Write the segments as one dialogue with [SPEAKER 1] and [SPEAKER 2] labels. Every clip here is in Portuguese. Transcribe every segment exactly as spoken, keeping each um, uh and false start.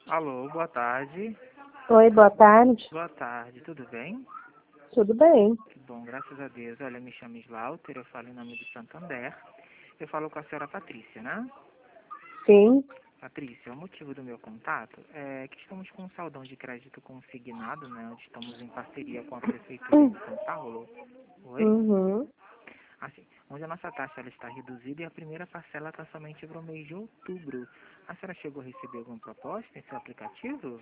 [SPEAKER 1] Alô, boa tarde.
[SPEAKER 2] Oi, boa tarde.
[SPEAKER 1] Boa tarde, tudo bem?
[SPEAKER 2] Tudo bem?
[SPEAKER 1] Que bom, graças a Deus. Olha, eu me chamo Slaughter, eu falo em nome de Santander. Eu falo com a senhora Patrícia, né?
[SPEAKER 2] Sim.
[SPEAKER 1] Patrícia, o motivo do meu contato é que estamos com um saldão de crédito consignado, né? Onde estamos em parceria com a Prefeitura de São Paulo. Oi?
[SPEAKER 2] Uhum.
[SPEAKER 1] Assim, onde a nossa taxa ela está reduzida e a primeira parcela está somente para o mês de outubro. A senhora chegou a receber alguma proposta em seu aplicativo?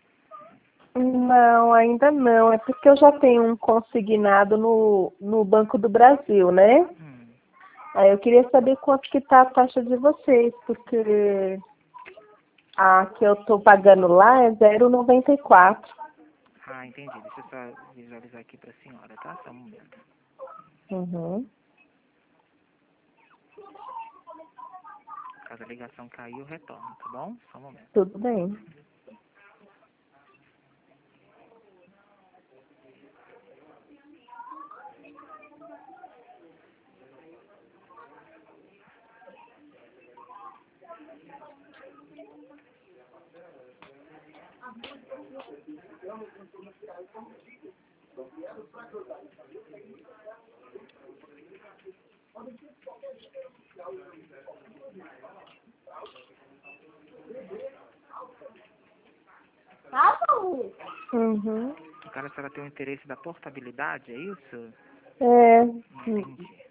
[SPEAKER 2] Não, ainda não. É porque eu já tenho um consignado no, no Banco do Brasil, né?
[SPEAKER 1] Hum.
[SPEAKER 2] Aí eu queria saber quanto que tá a taxa de vocês, porque a que eu tô pagando lá é zero vírgula noventa e quatro.
[SPEAKER 1] Ah, entendi. Deixa eu só visualizar aqui para a senhora, tá? Só um momento.
[SPEAKER 2] Uhum.
[SPEAKER 1] Caso a ligação cair, eu retorno, tá bom? Só um momento.
[SPEAKER 2] Tudo bem. Uhum.
[SPEAKER 1] No caso, a senhora tem o interesse da portabilidade, é isso?
[SPEAKER 2] É.
[SPEAKER 1] Entendi.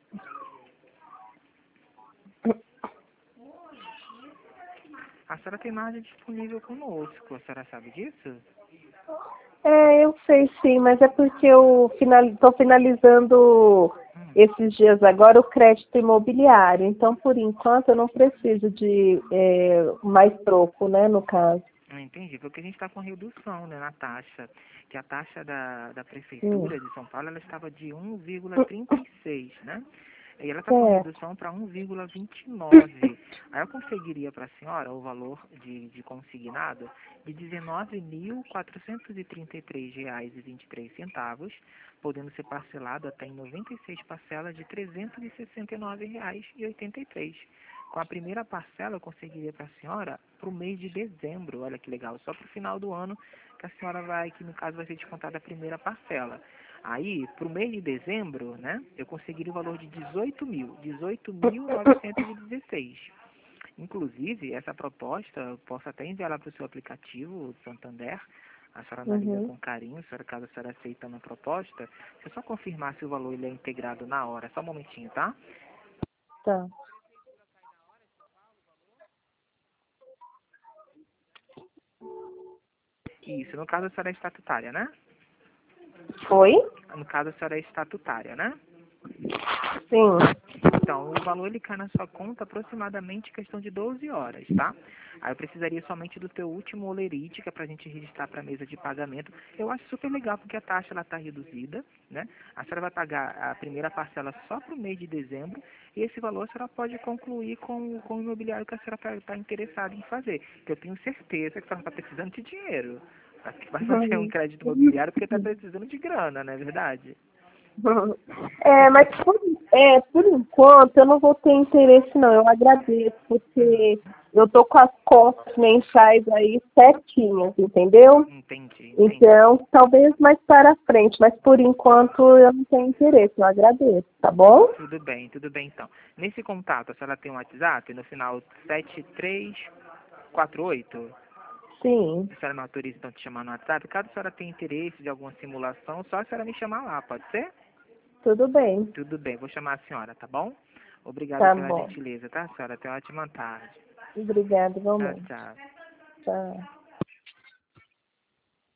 [SPEAKER 1] A senhora tem margem disponível conosco, a senhora sabe disso?
[SPEAKER 2] É, eu sei sim, mas é porque eu estou finalizando
[SPEAKER 1] Hum.
[SPEAKER 2] esses dias agora o crédito imobiliário. Então, por enquanto, eu não preciso de é, mais troco, né, no caso.
[SPEAKER 1] Eu entendi, porque a gente está com redução, né, na taxa, que a taxa da, da
[SPEAKER 2] Hum.
[SPEAKER 1] Prefeitura de São Paulo, ela estava de um vírgula trinta e seis, né? E ela está com
[SPEAKER 2] Certo.
[SPEAKER 1] redução para um vírgula vinte e nove. Aí eu conseguiria para a senhora o valor de, de consignado de dezenove mil quatrocentos e trinta e três reais e vinte e três centavos, podendo ser parcelado até em noventa e seis parcelas de trezentos e sessenta e nove reais e oitenta e três. Com a primeira parcela eu conseguiria para a senhora para o mês de dezembro. Olha que legal, só para o final do ano que a senhora vai, que no caso vai ser descontada a primeira parcela. Aí, para o mês de dezembro, né, eu conseguiria o valor de dezoito mil, dezoito mil novecentos e dezesseis. Inclusive, essa proposta, eu posso até enviar lá para o seu aplicativo, o Santander. A senhora analisa
[SPEAKER 2] Uhum.
[SPEAKER 1] com carinho, a senhora, caso a senhora aceitando a proposta, deixa eu só confirmar se o valor ele é integrado na hora. Só um momentinho, tá?
[SPEAKER 2] Tá.
[SPEAKER 1] Isso, no caso a senhora é estatutária, né?
[SPEAKER 2] Foi?
[SPEAKER 1] No caso a senhora é estatutária, né?
[SPEAKER 2] Sim.
[SPEAKER 1] Então, o valor ele cai na sua conta aproximadamente questão de doze horas, tá? Aí eu precisaria somente do teu último olerite, que é pra gente registrar para a mesa de pagamento. Eu acho super legal porque a taxa ela tá reduzida, né? A senhora vai pagar a primeira parcela só para o mês de dezembro e esse valor a senhora pode concluir com, com o imobiliário que a senhora está interessada em fazer. Que eu tenho certeza que a senhora está precisando de dinheiro. Vai fazer um
[SPEAKER 2] Uhum.
[SPEAKER 1] crédito imobiliário porque está precisando de grana, não é verdade?
[SPEAKER 2] É, mas por, é, por enquanto eu não vou ter interesse não, eu agradeço, porque eu tô com as contas mensais aí certinhas, entendeu?
[SPEAKER 1] Entendi, entendi.
[SPEAKER 2] Então, talvez mais para frente, mas por enquanto eu não tenho interesse, eu agradeço, tá bom?
[SPEAKER 1] Tudo bem, tudo bem então. Nesse contato, a senhora tem um WhatsApp no final sete três quatro oito?
[SPEAKER 2] Sim,
[SPEAKER 1] A senhora me autoriza então te chamar no WhatsApp? Caso a senhora tenha interesse de alguma simulação, só a senhora me chamar lá, pode ser?
[SPEAKER 2] tudo bem,
[SPEAKER 1] Tudo bem, vou chamar a senhora, tá bom? Obrigado
[SPEAKER 2] tá
[SPEAKER 1] pela
[SPEAKER 2] bom.
[SPEAKER 1] gentileza, tá, senhora? Tenha uma ótima tarde.
[SPEAKER 2] Obrigada,
[SPEAKER 1] Tchau,
[SPEAKER 2] igualmente.
[SPEAKER 1] tchau.
[SPEAKER 2] Tchau.